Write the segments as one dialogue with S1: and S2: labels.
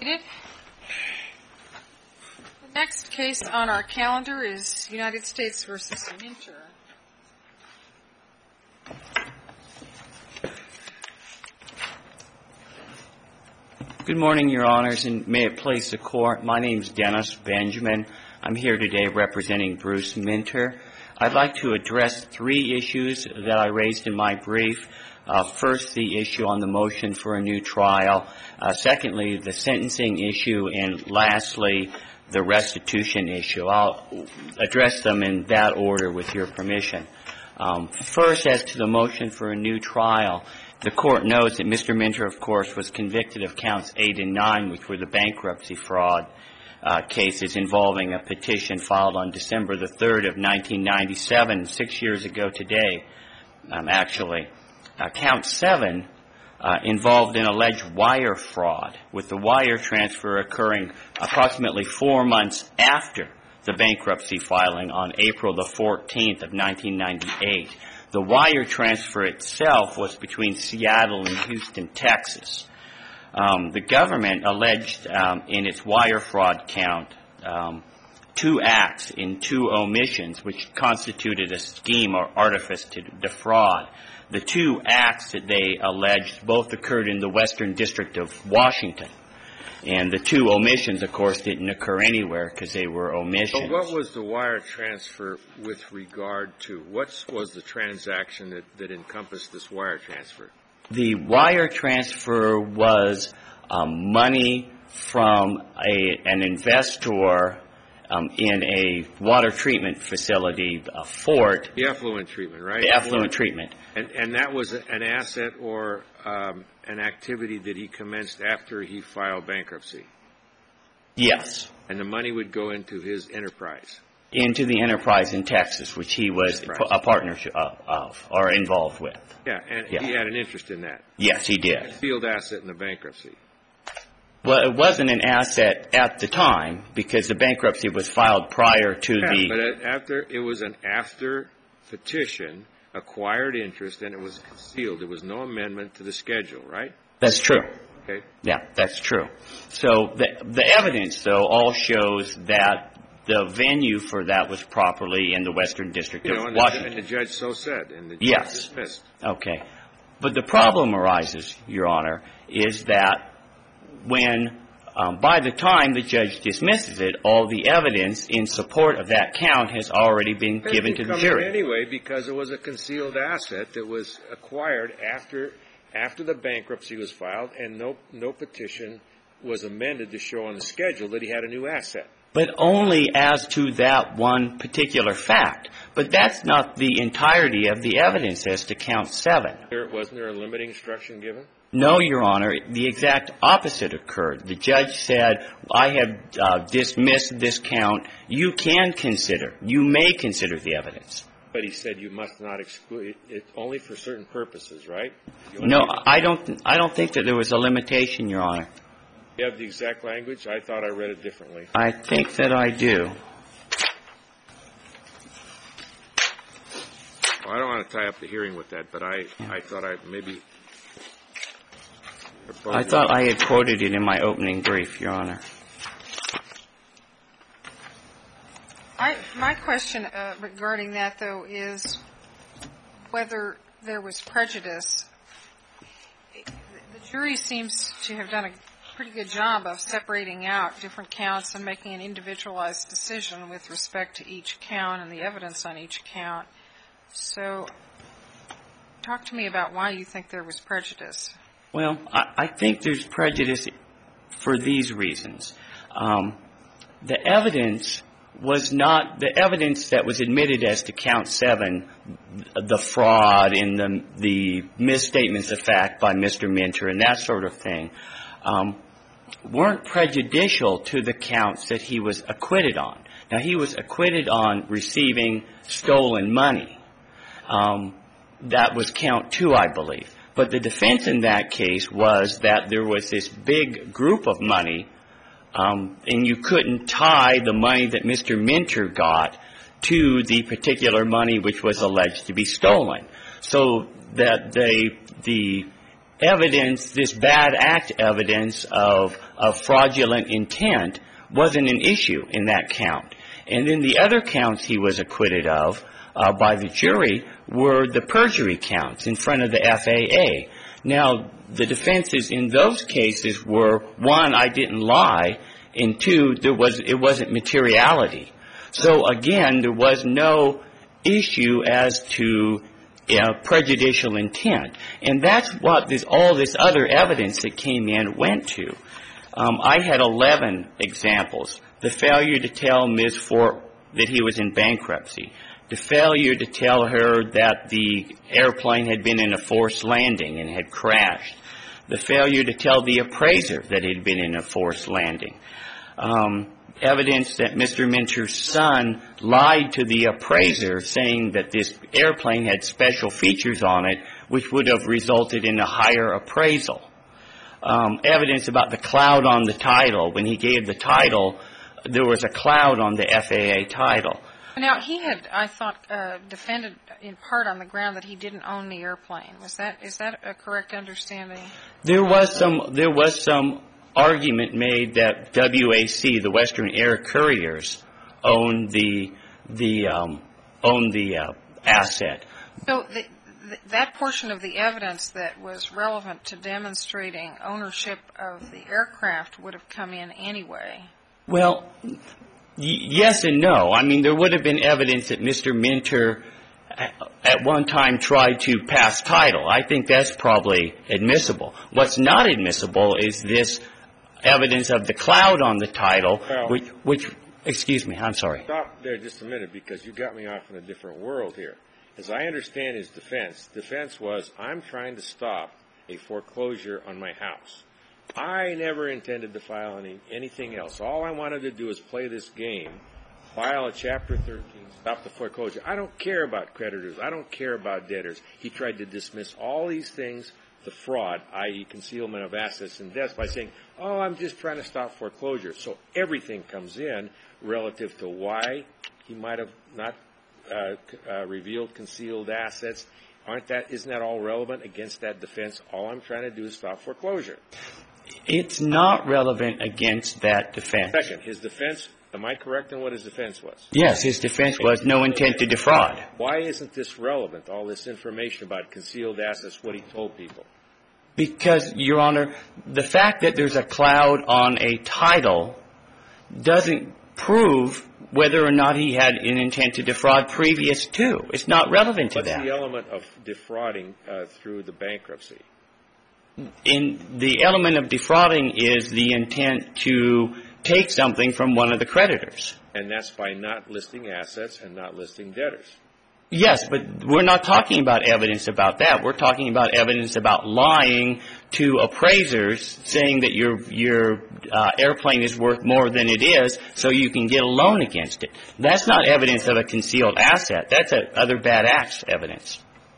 S1: The next case on our calendar is United States v. Minter.
S2: Good morning, Your Honors, and may it please the Court. My name is Dennis Benjamin. I'm here today representing Bruce Minter. I'd like to address three issues that I raised in my brief. First, the issue on the motion for a new trial. Secondly, the sentencing issue. And lastly, the restitution issue. I'll address them in that order with your permission. First, as to the motion for a new trial, the Court knows that Mr. Minter, of course, was convicted of counts 8 and 9, which were the bankruptcy fraud cases involving a petition filed on December the 3rd of 1997, 6 years ago today, actually. Count 7 involved an alleged wire fraud, with the wire transfer occurring approximately 4 months after the bankruptcy filing on April the 14th of 1998. The wire transfer itself was between Seattle and Houston, Texas. The government alleged in its wire fraud count 2 acts in 2 omissions, which constituted a scheme or artifice to defraud. The 2 acts that they alleged both occurred in the Western District of Washington. And the 2 omissions, of course, didn't occur anywhere because they were omissions.
S3: But what was the wire transfer with regard to? What was the transaction that encompassed this wire transfer?
S2: The wire transfer was money from an investor in a water treatment facility, a fort.
S3: The effluent treatment, right?
S2: The effluent treatment.
S3: And that was an asset or an activity that he commenced after he filed bankruptcy?
S2: Yes.
S3: And the money would go into his enterprise?
S2: Into the enterprise in Texas, which he was a partnership of or involved with.
S3: Yeah, and he had an interest in that?
S2: Yes, he did.
S3: A field asset in the bankruptcy?
S2: Well, it wasn't an asset at the time because the bankruptcy was filed prior to
S3: but it was an after petition, acquired interest, and it was concealed. There was no amendment to the schedule, right?
S2: That's true.
S3: Okay.
S2: Yeah, that's true. So the evidence, though, all shows that the venue for that was properly in the Western District of Washington.
S3: And the judge so said, and the judge
S2: yes.
S3: dismissed.
S2: Okay. But the problem arises, Your Honor, is that when, by the time the judge dismisses it, all the evidence in support of that count has already been given to the jury.
S3: Anyway, because it was a concealed asset that was acquired after the bankruptcy was filed, and no petition was amended to show on the schedule that he had a new asset.
S2: But only as to that one particular fact. But that's not the entirety of the evidence as to count 7.
S3: Wasn't there a limiting instruction given?
S2: No, Your Honor. The exact opposite occurred. The judge said, I have dismissed this count. You may consider the evidence.
S3: But he said you must not exclude it only for certain purposes, right?
S2: No, I don't think that there was a limitation, Your Honor.
S3: You have the exact language? I thought I read it differently.
S2: I think that I do.
S3: Well, I don't want to tie up the hearing with that, but I thought I
S2: thought I had quoted it in my opening brief, Your Honor.
S1: My question regarding that, though, is whether there was prejudice. The jury seems to have done a pretty good job of separating out different counts and making an individualized decision with respect to each count and the evidence on each count. So talk to me about why you think there was prejudice.
S2: Well, I think there's prejudice for these reasons. The evidence was not the evidence that was admitted as to count 7, the fraud and the misstatements of fact by Mr. Minter and that sort of thing, weren't prejudicial to the counts that he was acquitted on. Now, he was acquitted on receiving stolen money. That was count 2, I believe. But the defense in that case was that there was this big group of money, and you couldn't tie the money that Mr. Minter got to the particular money which was alleged to be stolen. So that the evidence, this bad act evidence of fraudulent intent wasn't an issue in that count. And then the other counts he was acquitted of by the jury were the perjury counts in front of the FAA. Now, the defenses in those cases were, one, I didn't lie, and two, it wasn't materiality. So again, there was no issue as to prejudicial intent. And that's what all this other evidence that came in went to. I had 11 examples. The failure to tell Ms. Fort that he was in bankruptcy. The failure to tell her that the airplane had been in a forced landing and had crashed. The failure to tell the appraiser that it had been in a forced landing. Evidence that Mr. Minter's son lied to the appraiser saying that this airplane had special features on it which would have resulted in a higher appraisal. Evidence about the cloud on the title. When he gave the title, there was a cloud on the FAA title.
S1: Now, he had, I thought, defended in part on the ground that he didn't own the airplane. Is that a correct understanding?
S2: There was some argument made that WAC, the Western Air Couriers, owned the asset.
S1: So that portion of the evidence that was relevant to demonstrating ownership of the aircraft would have come in anyway.
S2: Well, yes and no. I mean, there would have been evidence that Mr. Minter at one time tried to pass title. I think that's probably admissible. What's not admissible is this evidence of the cloud on the title, which excuse me, I'm sorry.
S3: Stop there just a minute, because you got me off in a different world here. As I understand his defense was, I'm trying to stop a foreclosure on my house. I never intended to file anything else. All I wanted to do is play this game, file a Chapter 13, stop the foreclosure. I don't care about creditors. I don't care about debtors. He tried to dismiss all these things, the fraud, i.e. concealment of assets and debts, by saying, oh, I'm just trying to stop foreclosure. So everything comes in relative to why he might have not revealed concealed assets. Isn't that all relevant against that defense? All I'm trying to do is stop foreclosure.
S2: It's not relevant against that defense.
S3: Second, his defense, am I correct in what his defense was?
S2: Yes, his defense was no intent to defraud.
S3: Why isn't this relevant, all this information about concealed assets, what he told people?
S2: Because, Your Honor, the fact that there's a cloud on a title doesn't prove whether or not he had an intent to defraud previous to. It's not relevant to that.
S3: What's the element of defrauding through the bankruptcy?
S2: The element of defrauding is the intent to take something from one of the creditors.
S3: And that's by not listing assets and not listing debtors.
S2: Yes, but we're not talking about evidence about that. We're talking about evidence about lying to appraisers, saying that your airplane is worth more than it is, so you can get a loan against it. That's not evidence of a concealed asset. That's other bad acts evidence.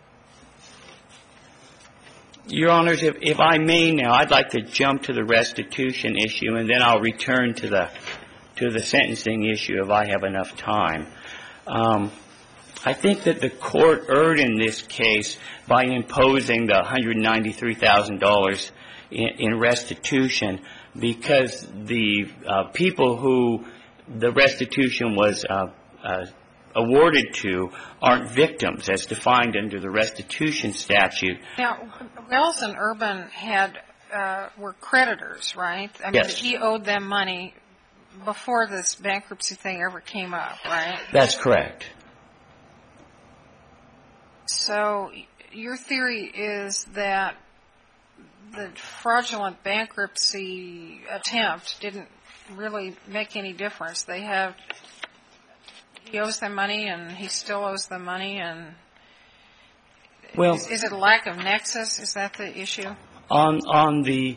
S2: Your Honors, if I may now, I'd like to jump to the restitution issue, and then I'll return to the sentencing issue if I have enough time. I think that the court erred in this case by imposing the $193,000 in restitution, because the people who the restitution was awarded to aren't victims as defined under the restitution statute.
S1: Now, Wells and Urban were creditors, right? I mean,
S2: Yes.
S1: he owed them money before this bankruptcy thing ever came up, right?
S2: That's correct.
S1: So your theory is that the fraudulent bankruptcy attempt didn't really make any difference. He owes them money, and he still owes them money, and
S2: Well,
S1: is it a lack of nexus? Is that the issue?
S2: On the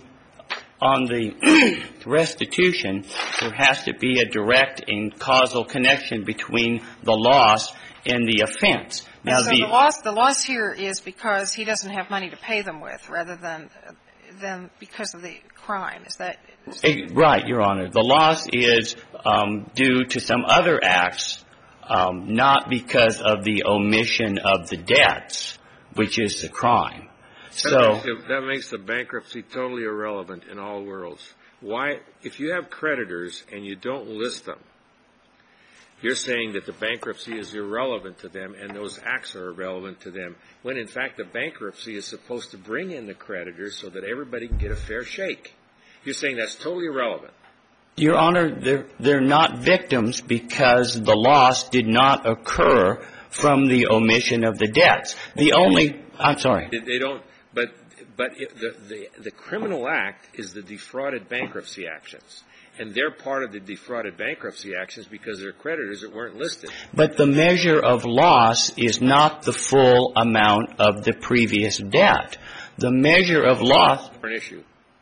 S2: restitution, there has to be a direct and causal connection between the loss and the offense. Now,
S1: so the loss here is because he doesn't have money to pay them with, rather than because of the crime. Is that
S2: right, Your Honor? The loss is due to some other acts, not because of the omission of the debts, which is the crime. So
S3: that makes the bankruptcy totally irrelevant in all worlds. Why, if you have creditors and you don't list them, you're saying that the bankruptcy is irrelevant to them and those acts are irrelevant to them, when in fact the bankruptcy is supposed to bring in the creditors so that everybody can get a fair shake. You're saying that's totally irrelevant.
S2: Your Honor, they're not victims because the loss did not occur from the omission of the debts. I'm sorry.
S3: They don't, but the criminal act is the defrauded bankruptcy actions. And they're part of the defrauded bankruptcy actions because they're creditors that weren't listed.
S2: But the measure of loss is not the full amount of the previous debt. The measure of loss...
S3: Different issue.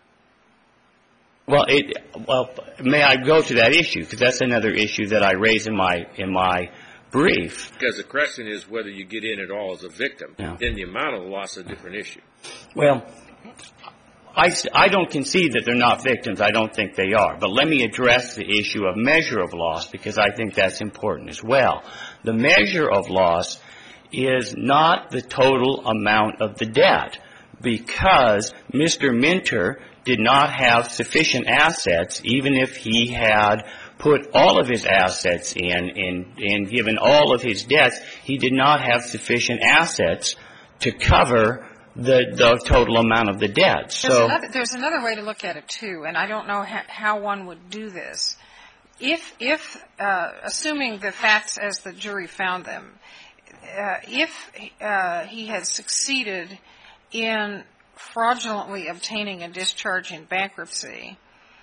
S2: Well, may I go to that issue? Because that's another issue that I raise in my brief.
S3: Because the question is whether you get in at all as a victim.
S2: Yeah.
S3: Then the amount of the loss is a different issue.
S2: Well, I don't concede that they're not victims. I don't think they are. But let me address the issue of measure of loss because I think that's important as well. The measure of loss is not the total amount of the debt because Mr. Minter did not have sufficient assets, even if he had put all of his assets in and given all of his debts, he did not have sufficient assets to cover the total amount of the debt. So
S1: there's another way to look at it too, and I don't know how one would do this. If assuming the facts as the jury found them, if he had succeeded in fraudulently obtaining a discharge in bankruptcy,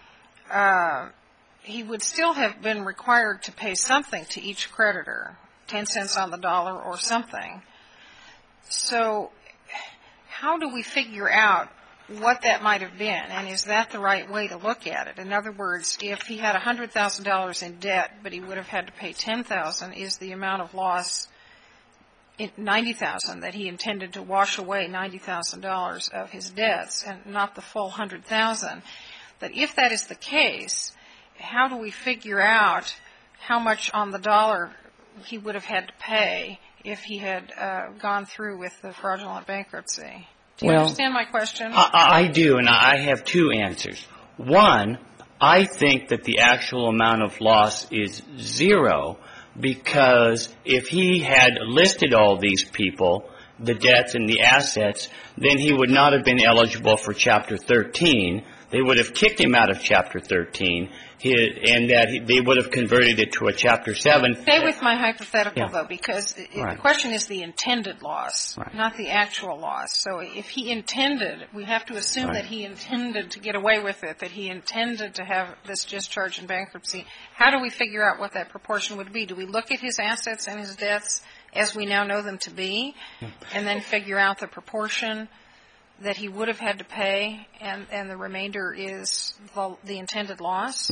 S1: he would still have been required to pay something to each creditor, 10 cents on the dollar or something. So how do we figure out what that might have been, and is that the right way to look at it? In other words, if he had $100,000 in debt, but he would have had to pay $10,000, is the amount of loss $90,000 that he intended to wash away $90,000 of his debts and not the full $100,000? But if that is the case, how do we figure out how much on the dollar he would have had to pay if he had gone through with the fraudulent bankruptcy? Do you understand my question?
S2: I do, and I have two answers. One, I think that the actual amount of loss is zero because if he had listed all these people, the debts and the assets, then he would not have been eligible for Chapter 13. They would have kicked him out of Chapter 13, and that they would have converted it to a Chapter 7.
S1: Stay with my hypothetical, though, because
S2: Right.
S1: the question is the intended loss,
S2: Right.
S1: not the actual loss. So if he intended, we have to assume
S2: Right.
S1: that he intended to get away with it, that he intended to have this discharge in bankruptcy. How do we figure out what that proportion would be? Do we look at his assets and his debts as we now know them to be, and then figure out the proportion that he would have had to pay, and the remainder is the intended loss?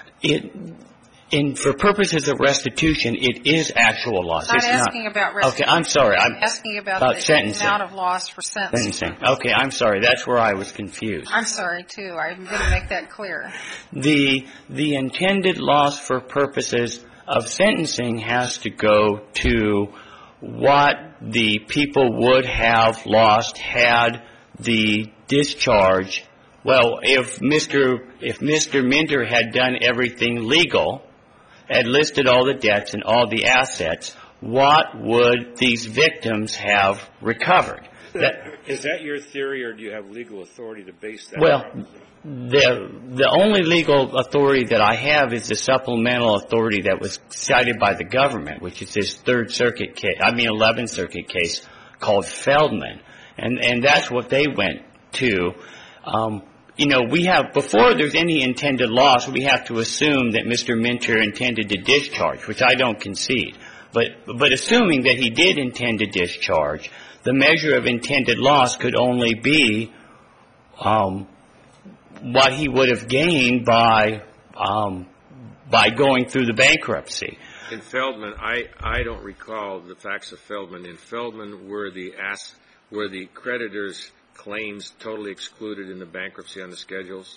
S1: For purposes of restitution, it is actual loss. I'm not asking about restitution.
S2: Okay, I'm sorry.
S1: I'm asking about the
S2: sentencing.
S1: amount of loss for sentencing.
S2: Okay, I'm sorry. That's where I was confused.
S1: I'm sorry, too. I'm going to make that clear.
S2: The intended loss for purposes of sentencing has to go to what the people would have lost had the discharge. Well, if Mr. Minter had done everything legal, had listed all the debts and all the assets, what would these victims have recovered?
S3: Is that your theory, or do you have legal authority to base that?
S2: Well, the only legal authority that I have is the supplemental authority that was cited by the government, which is this 11th Circuit case called Feldman. And that's what they went to. We have, before there's any intended loss, we have to assume that Mr. Minter intended to discharge, which I don't concede. But assuming that he did intend to discharge, the measure of intended loss could only be what he would have gained by going through the bankruptcy.
S3: In Feldman, I don't recall the facts of Feldman. In Feldman, were the creditors' claims totally excluded in the bankruptcy on the schedules?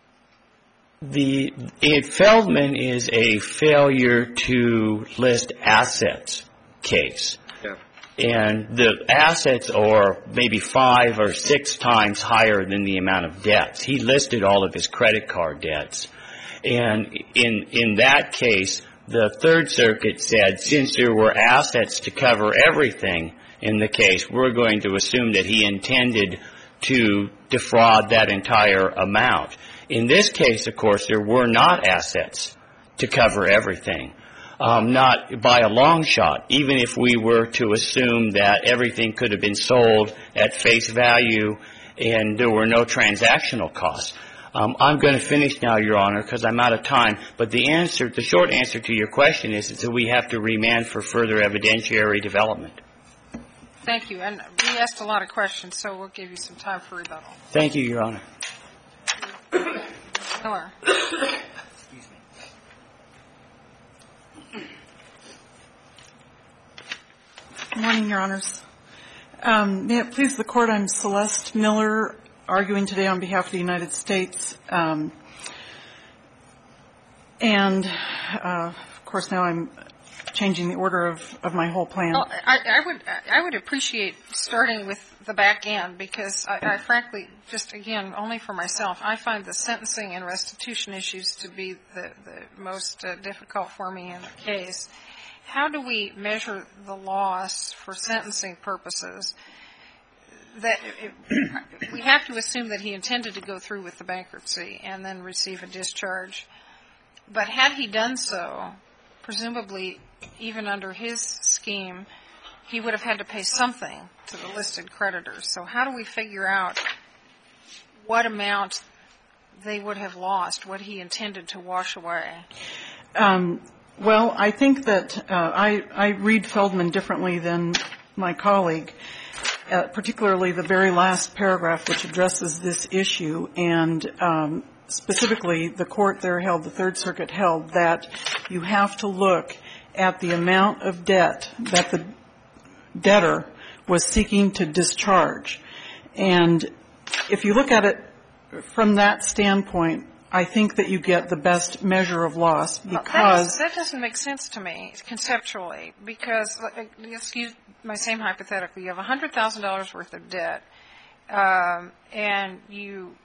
S2: Feldman is a failure to list assets case.
S3: Yeah.
S2: And the assets are maybe 5 or 6 times higher than the amount of debts. He listed all of his credit card debts. And in that case, the Third Circuit said, since there were assets to cover everything in the case, we're going to assume that he intended to defraud that entire amount. In this case, of course, there were not assets to cover everything. Not by a long shot, even if we were to assume that everything could have been sold at face value and there were no transactional costs. I'm going to finish now, Your Honor, because I'm out of time. But the short answer to your question is that we have to remand for further evidentiary development.
S1: Thank you. And we asked a lot of questions, so we'll give you some time for rebuttal.
S2: Thank you, Your Honor.
S1: Miller.
S4: Good morning, Your Honors. May it please the Court, I'm Celeste Miller, arguing today on behalf of the United States. Of course, now I'm changing the order of my whole plan.
S1: Well, I would appreciate starting with the back end, because I frankly, just again, only for myself, I find the sentencing and restitution issues to be the most difficult for me in the case. How do we measure the loss for sentencing purposes? That we have to assume that he intended to go through with the bankruptcy and then receive a discharge. But had he done so, presumably, even under his scheme, he would have had to pay something to the listed creditors. So how do we figure out what amount they would have lost, what he intended to wash away?
S4: Well, I think that I read Feldman differently than my colleague, particularly the very last paragraph which addresses this issue. And specifically, the Court there held, the Third Circuit held, that you have to look at the amount of debt that the debtor was seeking to discharge. And if you look at it from that standpoint, I think that you get the best measure of loss, because
S1: that doesn't make sense to me conceptually, because let's use my same hypothetical. You have $100,000 worth of debt, and you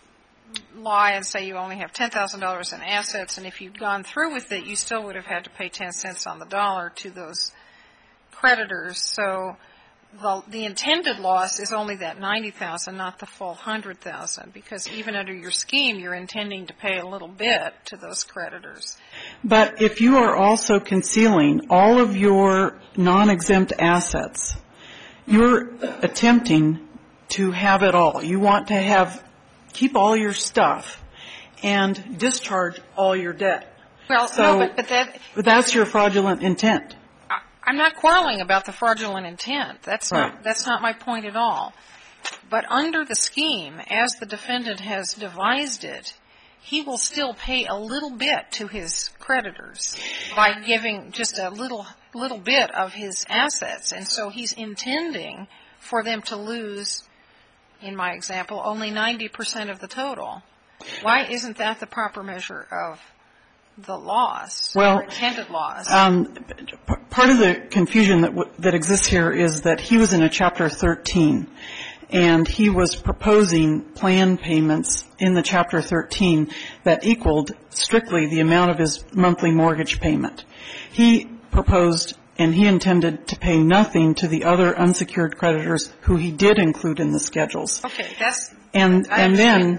S1: lie and say you only have $10,000 in assets, and if you'd gone through with it, you still would have had to pay 10 cents on the dollar to those creditors. So the intended loss is only that $90,000, not the full $100,000, because even under your scheme, you're intending to pay a little bit to those creditors.
S4: But if you are also concealing all of your non-exempt assets, you're attempting to have it all. You want to keep all your stuff and discharge all your debt.
S1: Well,
S4: so
S1: no, but
S4: that's your fraudulent intent.
S1: I'm not quarreling about the fraudulent intent. That's not my point at all. But under the scheme, as the defendant has devised it, he will still pay a little bit to his creditors by giving just a little bit of his assets. And so he's intending for them to lose, in my example, only 90% of the total. Why isn't that the proper measure of the loss, or intended loss?
S4: Part of the confusion that exists here is that he was in a Chapter 13, and he was proposing plan payments in the Chapter 13 that equaled strictly the amount of his monthly mortgage payment. He proposed and he intended to pay nothing to the other unsecured creditors who he did include in the schedules.
S1: Okay,
S4: and then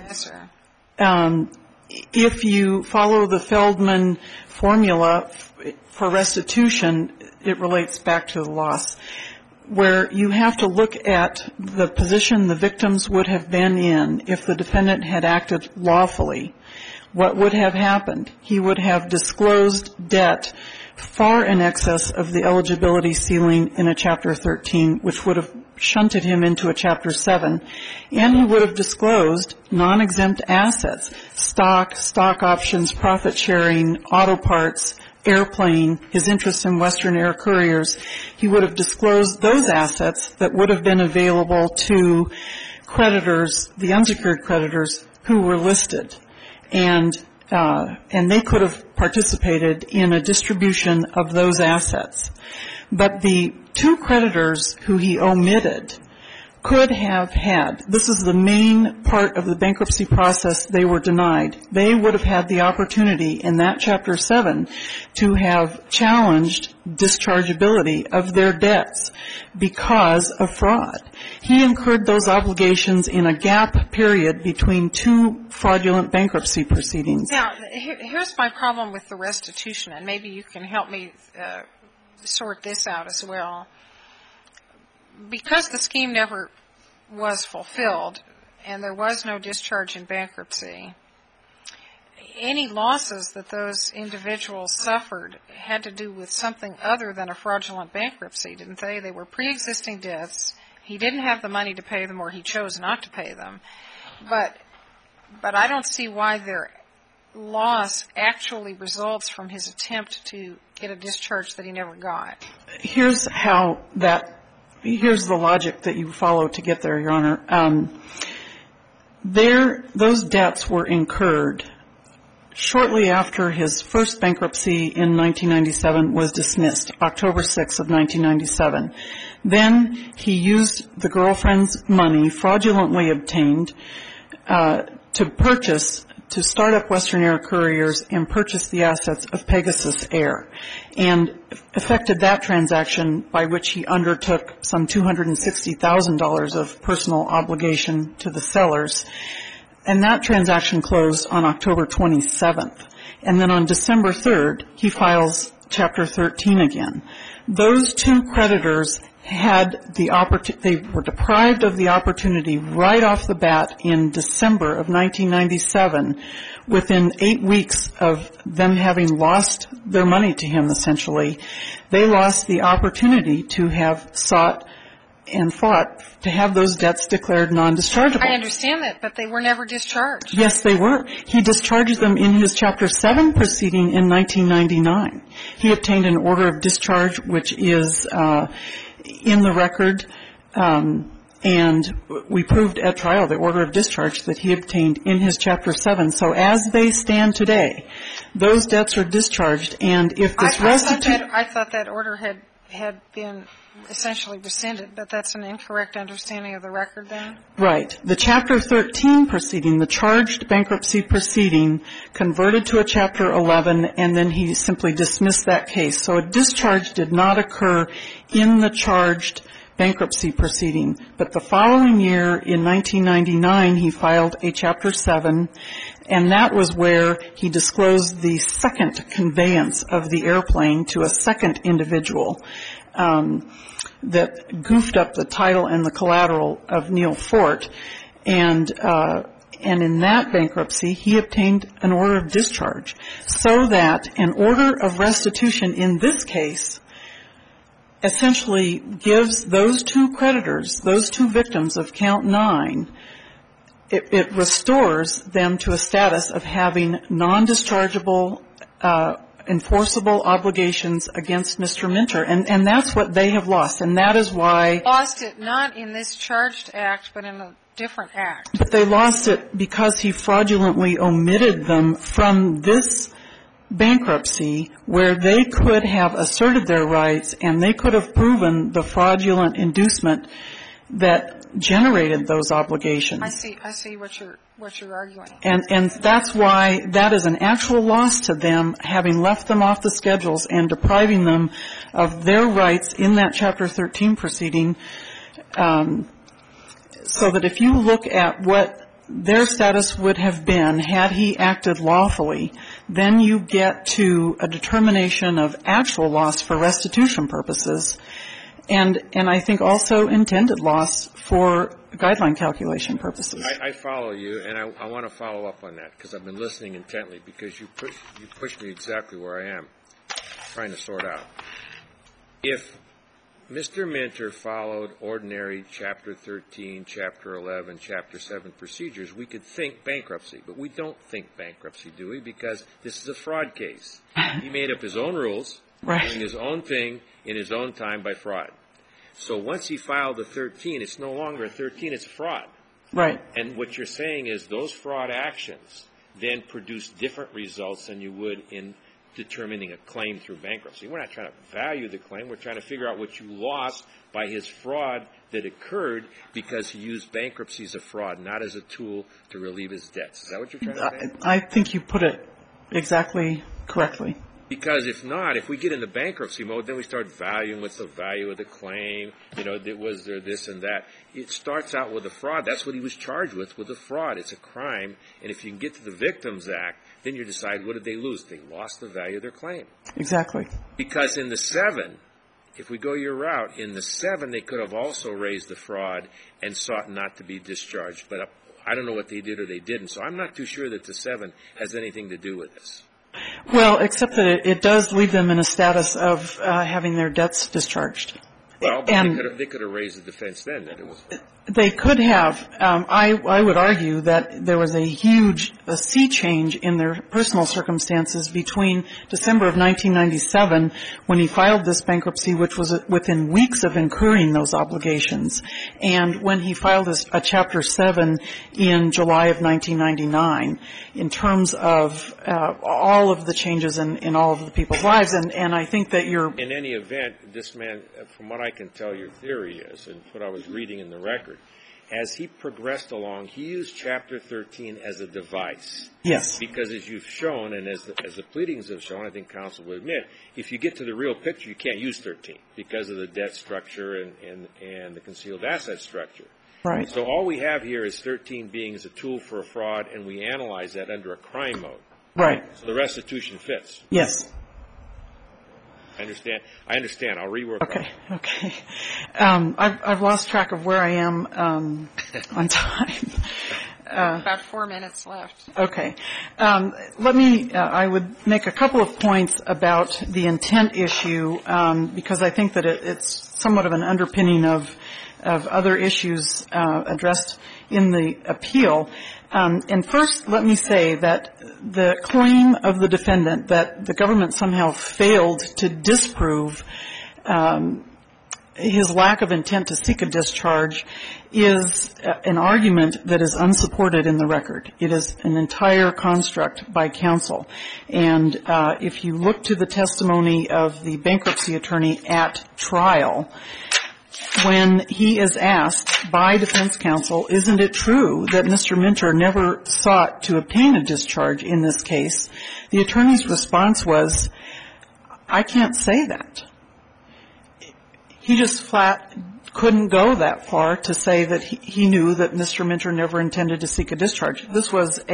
S4: if you follow the Feldman formula for restitution, it relates back to the loss, where you have to look at the position the victims would have been in if the defendant had acted lawfully. What would have happened? He would have disclosed debt far in excess of the eligibility ceiling in a Chapter 13, which would have shunted him into a Chapter 7, and he would have disclosed non-exempt assets, stock options, profit sharing, auto parts, airplane, his interest in Western Air Couriers. He would have disclosed those assets that would have been available to creditors, the unsecured creditors who were listed. And they could have participated in a distribution of those assets. But the two creditors who he omitted could have had, this is the main part of the bankruptcy process they were denied, they would have had the opportunity in that Chapter 7 to have challenged dischargeability of their debts because of fraud. He incurred those obligations in a gap period between two fraudulent bankruptcy proceedings.
S1: Now, here's my problem with the restitution, and maybe you can help me sort this out as well. Because the scheme never was fulfilled and there was no discharge in bankruptcy, any losses that those individuals suffered had to do with something other than a fraudulent bankruptcy, didn't they? They were pre-existing debts. He didn't have the money to pay them, or he chose not to pay them. But I don't see why their loss actually results from his attempt to get a discharge that he never got.
S4: Here's the logic that you follow to get there, Your Honor. Those debts were incurred shortly after his first bankruptcy in 1997 was dismissed, October 6th of 1997. Then he used the girlfriend's money, fraudulently obtained, to start up Western Air Couriers and purchase the assets of Pegasus Air, and effected that transaction by which he undertook some $260,000 of personal obligation to the sellers. And that transaction closed on October 27th. And then on December 3rd, he files Chapter 13 again. Those two creditors had they were deprived of the opportunity right off the bat in December of 1997, within 8 weeks of them having lost their money to him, essentially. They lost the opportunity to have sought and fought to have those debts declared non-dischargeable.
S1: I understand that, but they were never discharged.
S4: Yes, they were. He discharged them in his Chapter 7 proceeding in 1999. He obtained an order of discharge, which is in the record, and we proved at trial the order of discharge that he obtained in his Chapter 7. So as they stand today, those debts are discharged, and if this restitution...
S1: I thought that order had been essentially rescinded, but that's an incorrect understanding of the record then?
S4: Right. The Chapter 13 proceeding, the charged bankruptcy proceeding, converted to a Chapter 11, and then he simply dismissed that case. So a discharge did not occur in the charged bankruptcy proceeding. But the following year, in 1999, he filed a Chapter 7, and that was where he disclosed the second conveyance of the airplane to a second individual that goofed up the title and the collateral of Neil Fort. And in that bankruptcy, he obtained an order of discharge, so that an order of restitution in this case essentially gives those two creditors, those two victims of Count 9, it restores them to a status of having non-dischargeable enforceable obligations against Mr. Minter, and that's what they have lost, and that is why...
S1: Lost it not in this charged act, but in a different act.
S4: But they lost it because he fraudulently omitted them from this bankruptcy, where they could have asserted their rights and they could have proven the fraudulent inducement that generated those obligations.
S1: I see what you're arguing.
S4: And that's why that is an actual loss to them, having left them off the schedules and depriving them of their rights in that Chapter 13 proceeding, so that if you look at what their status would have been had he acted lawfully, then you get to a determination of actual loss for restitution purposes, and I think also intended loss for guideline calculation purposes.
S3: I follow you, and I want to follow up on that, because I've been listening intently, because you pushed me exactly where I am, trying to sort out. If Mr. Minter followed ordinary Chapter 13, Chapter 11, Chapter 7 procedures, we could think bankruptcy, but we don't think bankruptcy, do we? Because this is a fraud case. He made up his own rules,
S4: right,
S3: doing his own thing in his own time by fraud. So once he filed the 13, it's no longer a 13, it's a fraud.
S4: Right.
S3: And what you're saying is those fraud actions then produce different results than you would in determining a claim through bankruptcy. We're not trying to value the claim. We're trying to figure out what you lost by his fraud that occurred because he used bankruptcy as a fraud, not as a tool to relieve his debts. Is that what you're trying to say?
S4: I think you put it exactly correctly.
S3: Because if not, if we get into bankruptcy mode, then we start valuing what's the value of the claim, was there this and that. It starts out with a fraud. That's what he was charged with a fraud. It's a crime. And if you can get to the Victims Act, then you decide, what did they lose? They lost the value of their claim.
S4: Exactly.
S3: Because in the 7, if we go your route, in the 7, they could have also raised the fraud and sought not to be discharged. But I don't know what they did or they didn't. So I'm not too sure that the 7 has anything to do with this.
S4: Well, except that it does leave them in a status of having their debts discharged.
S3: Well, but they could have raised the defense then that it was.
S4: They could have. I would argue that there was a sea change in their personal circumstances between December of 1997, when he filed this bankruptcy, which was within weeks of incurring those obligations, and when he filed a Chapter 7 in July of 1999, in terms of all of the changes in all of the people's lives. And I think that you're...
S3: In any event, this man, from what I can tell, your theory is, and what I was reading in the record, as he progressed along, he used Chapter 13 as a device.
S4: Yes.
S3: Because as you've shown, and as the pleadings have shown, I think counsel will admit, if you get to the real picture, you can't use 13 because of the debt structure and the concealed asset structure.
S4: Right.
S3: So all we have here is 13 being as a tool for a fraud, and we analyze that under a crime mode.
S4: Right.
S3: So the restitution fits.
S4: Yes.
S3: I understand. I'll rework.
S4: Okay. I've lost track of where I am on time.
S1: About 4 minutes left.
S4: Okay. I would make a couple of points about the intent issue, because I think that it's somewhat of an underpinning of other issues addressed in the appeal. And first, let me say that the claim of the defendant that the government somehow failed to disprove his lack of intent to seek a discharge is an argument that is unsupported in the record. It is an entire construct by counsel. And if you look to the testimony of the bankruptcy attorney at trial, when he is asked by defense counsel, isn't it true that Mr. Minter never sought to obtain a discharge in this case, the attorney's response was, I can't say that. He just flat couldn't go that far to say that he knew that Mr. Minter never intended to seek a discharge. This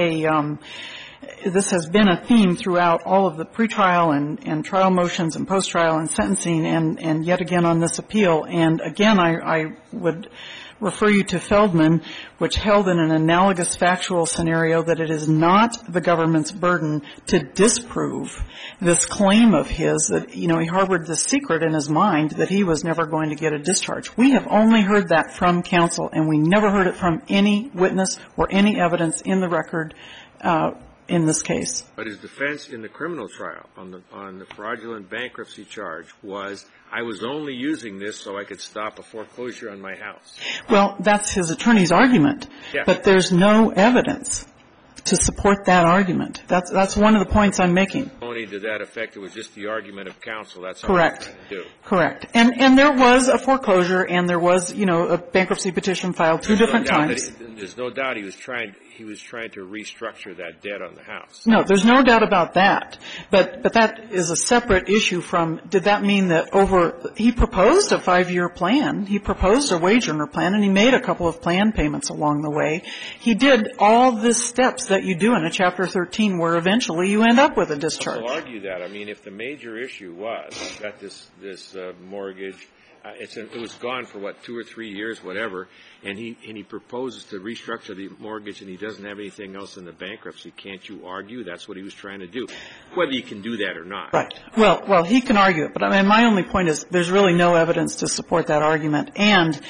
S4: has been a theme throughout all of the pretrial and trial motions and post-trial and sentencing and yet again on this appeal. And again, I would refer you to Feldman, which held in an analogous factual scenario that it is not the government's burden to disprove this claim of his that, he harbored this secret in his mind that he was never going to get a discharge. We have only heard that from counsel, and we never heard it from any witness or any evidence in the record in this case.
S3: But his defense in the criminal trial on the fraudulent bankruptcy charge was, I was only using this so I could stop a foreclosure on my house.
S4: Well, that's his attorney's argument.
S3: Yeah.
S4: But there's no evidence to support that argument. That's one of the points I'm making.
S3: Only to that effect, it was just the argument of counsel. That's all
S4: Correct.
S3: I'm trying to do.
S4: Correct. And there was a foreclosure and there was, a bankruptcy petition filed two different times.
S3: There's no doubt he was trying to restructure that debt on the house.
S4: No, there's no doubt about that. But that is a separate issue from, did that mean that he proposed a 5-year plan, he proposed a wage earner plan, and he made a couple of plan payments along the way. He did all the steps that you do in a Chapter 13 where eventually you end up with a discharge.
S3: I'll argue that. I mean, if the major issue was, I've got this mortgage, it was gone for 2 or 3 years, whatever, and he proposes to restructure the mortgage and he doesn't have anything else in the bankruptcy. Can't you argue that's what he was trying to do? Whether you can do that or not.
S4: Right. Well, he can argue it, but I mean, my only point is there's really no evidence to support that argument. And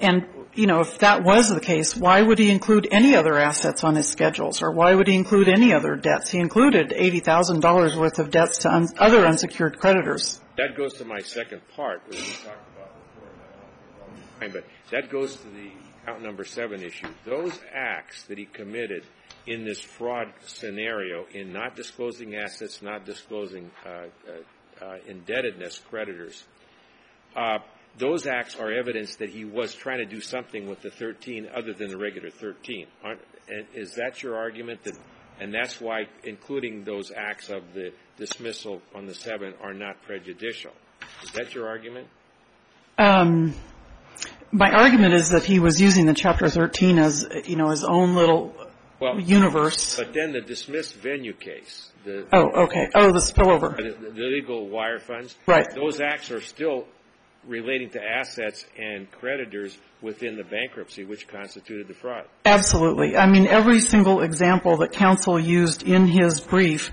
S4: if that was the case, why would he include any other assets on his schedules, or why would he include any other debts? He included $80,000 worth of debts to other unsecured creditors.
S3: That goes to my second part, which we talked about before, but that goes to the count number 7 issue. Those acts that he committed in this fraud scenario, in not disclosing assets, not disclosing indebtedness, creditors, those acts are evidence that he was trying to do something with the 13 other than the regular 13. Is that your argument? And that's why including those acts of the dismissal on the 7 are not prejudicial. Is that your argument?
S4: My argument is that he was using the Chapter 13 as, his own little universe.
S3: But then the dismissed venue case.
S4: The spillover.
S3: The legal wire funds.
S4: Right.
S3: Those acts are still relating to assets and creditors within the bankruptcy, which constituted the fraud.
S4: Absolutely. I mean, every single example that counsel used in his brief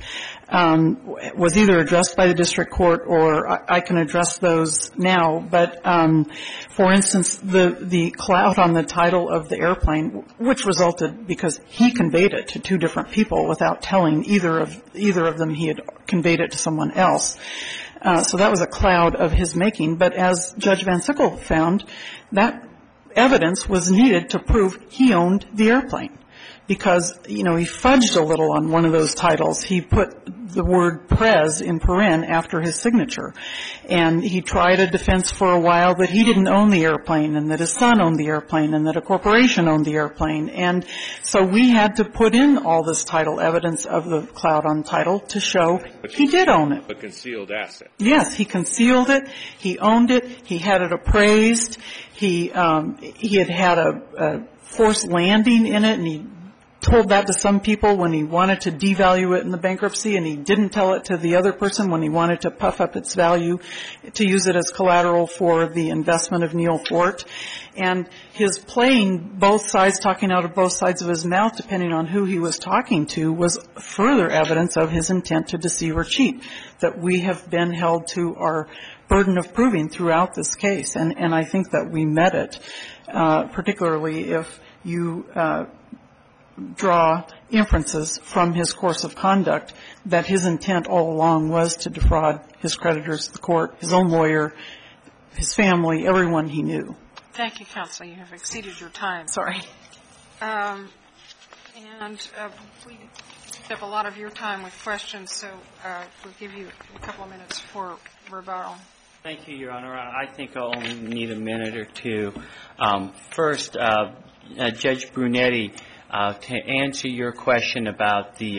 S4: was either addressed by the district court, or I can address those now. But, for instance, the cloud on the title of the airplane, which resulted because he conveyed it to 2 different people without telling either of them he had conveyed it to someone else. So that was a cloud of his making. But as Judge Van Sickle found, that evidence was needed to prove he owned the airplane. Because, he fudged a little on one of those titles. He put the word Prez in paren after his signature. And he tried a defense for a while that he didn't own the airplane, and that his son owned the airplane, and that a corporation owned the airplane. And so we had to put in all this title evidence of the cloud on title to show he did own it.
S3: A concealed asset.
S4: Yes, he concealed it. He owned it. He had it appraised. He had a forced landing in it, and he told that to some people when he wanted to devalue it in the bankruptcy, and he didn't tell it to the other person when he wanted to puff up its value to use it as collateral for the investment of Neil Fort. And his playing both sides, talking out of both sides of his mouth, depending on who he was talking to, was further evidence of his intent to deceive or cheat that we have been held to our burden of proving throughout this case. And I think that we met it, particularly if you draw inferences from his course of conduct that his intent all along was to defraud his creditors, the court, his own lawyer, his family, everyone he knew.
S1: Thank you, counsel. You have exceeded your time.
S4: Sorry.
S1: We have a lot of your time with questions, so we'll give you a couple of minutes for rebuttal.
S2: Thank you, Your Honor. I think I'll only need a minute or two. First, Judge Brunetti, to answer your question about the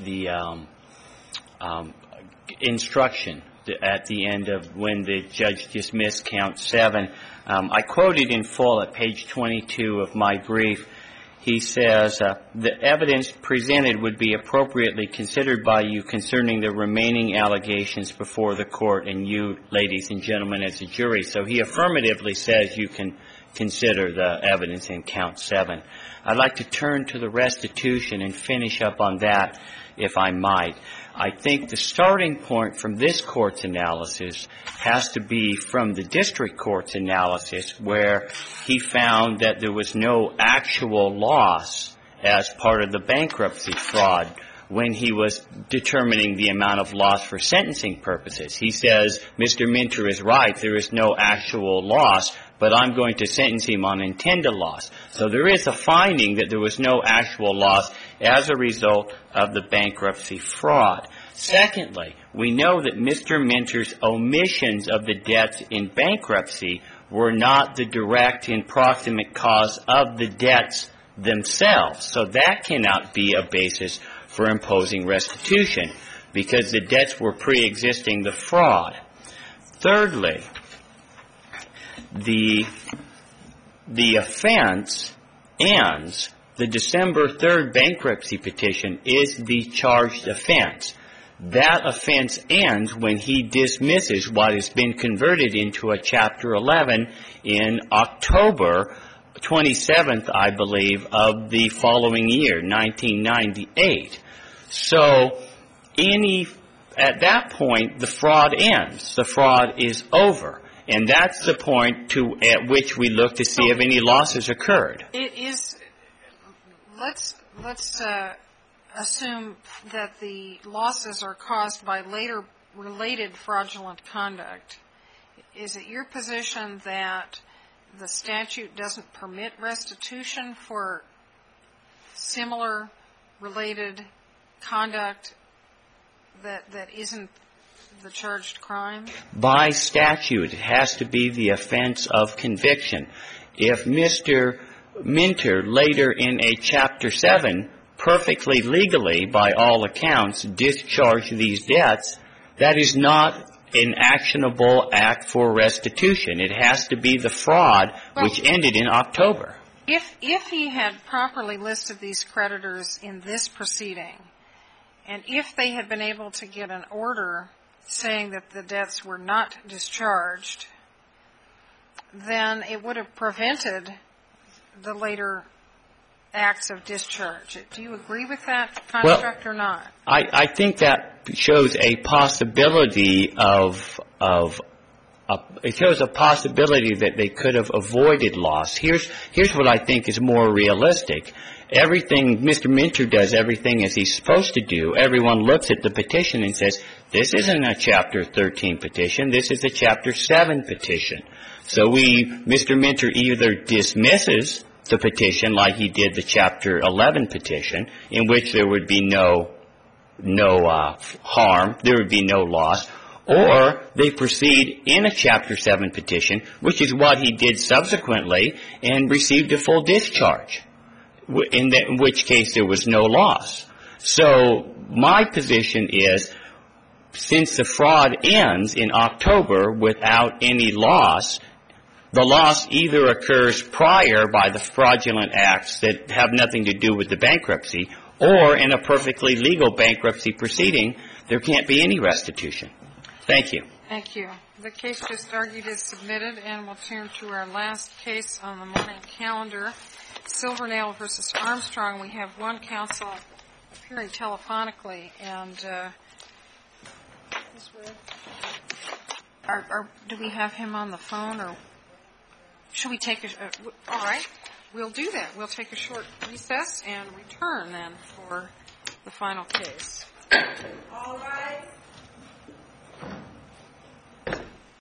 S2: instruction at the end of when the judge dismissed count 7, I quoted in full at page 22 of my brief. He says, the evidence presented would be appropriately considered by you concerning the remaining allegations before the court and you, ladies and gentlemen, as a jury. So he affirmatively says you can consider the evidence in count 7. I'd like to turn to the restitution and finish up on that, if I might. I think the starting point from this court's analysis has to be from the district court's analysis, where he found that there was no actual loss as part of the bankruptcy fraud when he was determining the amount of loss for sentencing purposes. He says, Mr. Minter is right, there is no actual loss, but I'm going to sentence him on intended loss. So there is a finding that there was no actual loss as a result of the bankruptcy fraud. Secondly, we know that Mr. Minter's omissions of the debts in bankruptcy were not the direct and proximate cause of the debts themselves. So that cannot be a basis for imposing restitution, because the debts were pre-existing the fraud. Thirdly, the offense ends, the December 3rd bankruptcy petition is the charged offense. That offense ends when he dismisses what has been converted into a Chapter 11 in October 27th, I believe, of the following year, 1998. So at that point, the fraud ends. The fraud is over. And that's the point at which we look to see if any losses occurred.
S1: It is. Let's assume that the losses are caused by later related fraudulent conduct. Is it your position that the statute doesn't permit restitution for similar related conduct that isn't the charged crime?
S2: By statute, it has to be the offense of conviction. If Mr. Minter later in a Chapter 7 perfectly legally, by all accounts, discharged these debts, that is not an actionable act for restitution. It has to be the fraud which ended in October.
S1: If he had properly listed these creditors in this proceeding, and if they had been able to get an order saying that the debts were not discharged, then it would have prevented the later acts of discharge. Do you agree with that construct or not?
S2: I think that shows a possibility it shows a possibility that they could have avoided loss. Here's what I think is more realistic. Mr. Minter does everything as he's supposed to do. Everyone looks at the petition and says, this isn't a Chapter 13 petition, this is a Chapter 7 petition. So Mr. Minter either dismisses the petition like he did the Chapter 11 petition, in which there would be no harm, there would be no loss, or they proceed in a Chapter 7 petition, which is what he did subsequently, and received a full discharge, in which case there was no loss. So my position is, since the fraud ends in October without any loss, the loss either occurs prior by the fraudulent acts that have nothing to do with the bankruptcy, or in a perfectly legal bankruptcy proceeding, there can't be any restitution. Thank you.
S1: Thank you. The case just argued is submitted, and we'll turn to our last case on the morning calendar, Silvernail versus Armstrong. We have one counsel appearing telephonically, and do we have him on the phone, or should we take all right, we'll do that. We'll take a short recess and return then for the final case.
S5: All right.